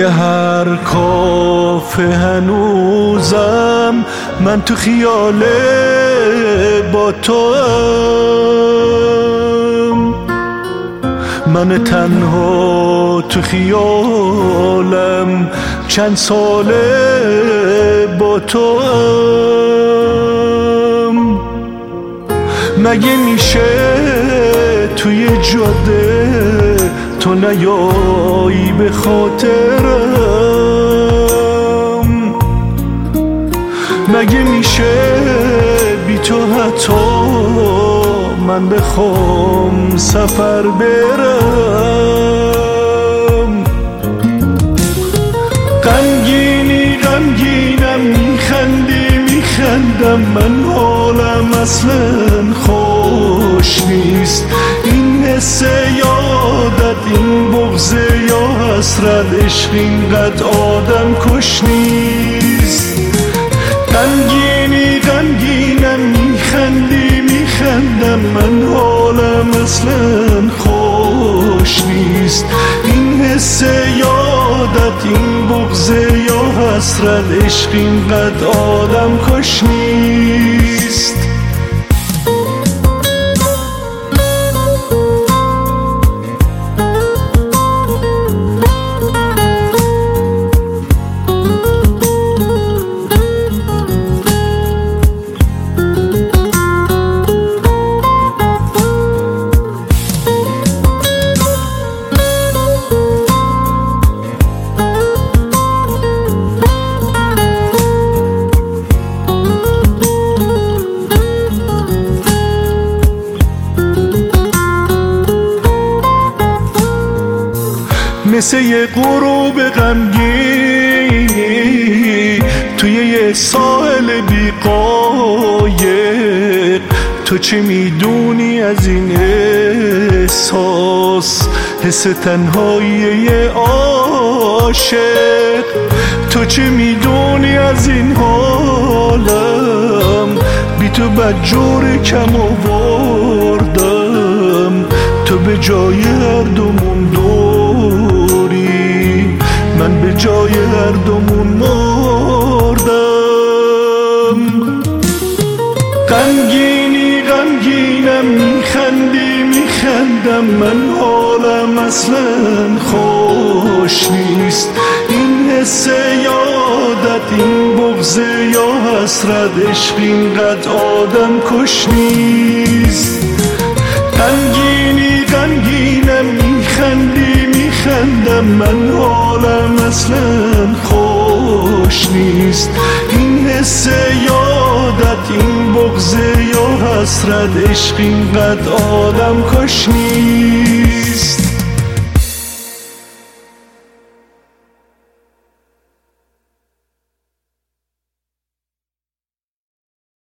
توی هر کافه هنوزم من تو خیال با توام، من تنها تو خیالم چند ساله با توام. مگه میشه توی جاده تو نیایی به خاطرم؟ مگه میشه بی تو حتی من بخوام سفر برم؟ غمگینم میخندم من حالم اصلا خوش نیست. این حس یادت، این بغض یا حسرت، عشق اینقدر آدم کش نیست. غمگینم میخندم من حالم اصلا خوش نیست. این حس یادت، این بغض یا حسرت، عشق اینقدر آدم کش نیست. مثل یه غروب غمگینی توی یه ساحل بی‌قایق، تو چه میدونی از این احساس، حس تنهایی یه عاشق؟ تو چه میدونی از این حالم؟ بی تو بدجور کم آوردم، تو به جای هر دومون دوری، من به جای هر دومون مردم. غمگینم میخندم من حالم اصلا خوش نیست. این حس یادت، این بغض یا حسرت، عشق اینقدر آدم کش نیست. غمگینم میخندم من حالم اصلا خوش نیست. این حس یادت، این بغض یا حسرت، عشق اینقدر آدم کش نیست.